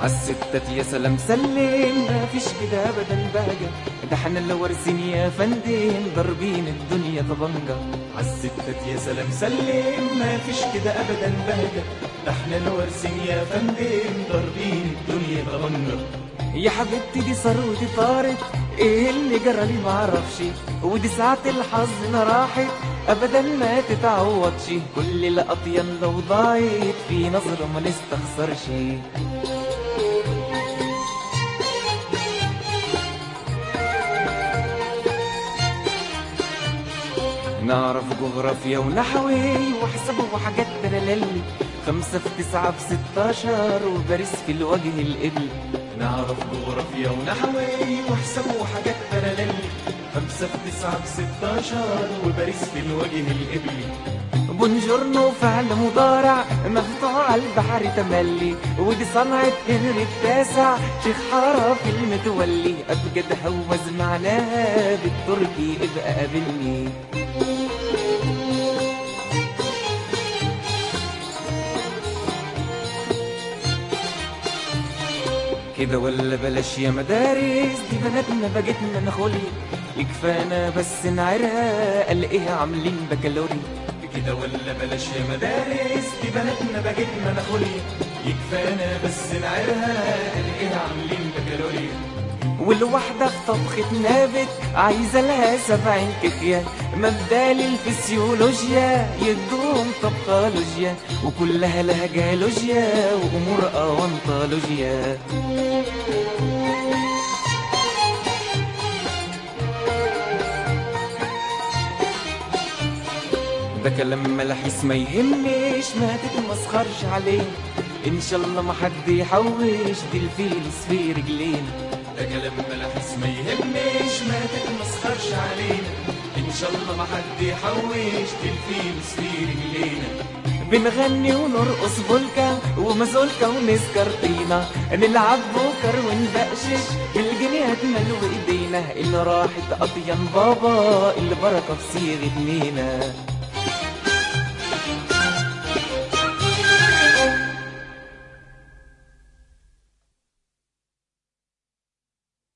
عالستات يا سلام سلم، ما فيش كده ابدا بهجة، ده احنا اللي وارثين يا فندم ضاربين الدنيا طبنجة. عالستات يا سلام سلم، ما فيش كده ابدا بهجة، ده احنا اللي وارثين يا فندم ضاربين الدنيا طبنجة. يا حبيبتي دي ثروتي طارت، ايه اللي جرالي معرفش، ودي ساعة الحظ ما راحت ابدا ما تتعوضش، كل الاطيان لو ضاعت في نظرة ما نستخسرش. نعرف جغرافيا ونحوي وحساب وحاجات تلالي، 5 في 9 في 16 وباريس في الوجه القبل. نعرف جغرافيا ونحوي وحساب وحاجات تلالي، 5 في 9 في 16 وباريس في الوجه القبلي. بونجورنو فعل مضارع مفتوح على البحر تملي، ودي صنعة هنري التاسع شيخ حارة في المتولي، أبجد هوز معناها بالتركي ابقى قابلني. كده ولا بلاش يا مدارس، دي بناتنا بجتنا نخولي، يكفانا بس نعرها قال ايه عاملين بكالوري. كده ولا بلاش يا مدارس، دي بناتنا بجتنا نخولي، يكفانا بس نعرها قال ايه عاملين بكالوري. والواحدة في طبخة نابت عايزة لها 70 كيكية، مبدال الفسيولوجيا يدوم طبخولوجيا، وكلها لها جيولوجيا وأمور أونطولوجيا. ده كلام ملاحيس ما يهمش، ما تتمسخرش عليه، إن شاء الله ما حد يحوش دي الفيلس في رجلينا. ده كلام ملاحس ما يهمش، ما تتمسخرش علينا، ان شاء الله ما حد يحوش الفلوس في رجلينا. بنغني ونرقص بولكا ومازولكا ونسكرتينا، نلعب بوكر ونبقشش بالجنيهات ملو ايدينا، اللي راحت اطيان بابا البركه في صيغه نينا.